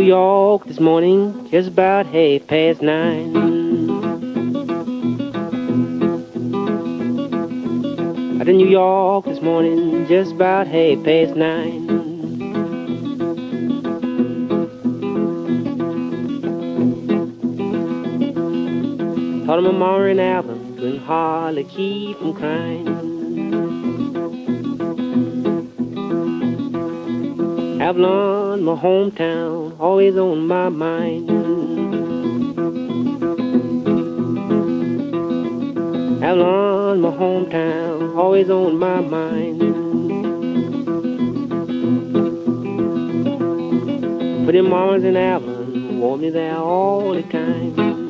York this morning, just about 9:30. Out in New York this morning, just about 9:30. Thought of my mama and Alvin, couldn't hardly keep from crying. Avalon, my hometown, always on my mind. Avalon, my hometown, always on my mind. For them mamas in Avalon want me there all the time.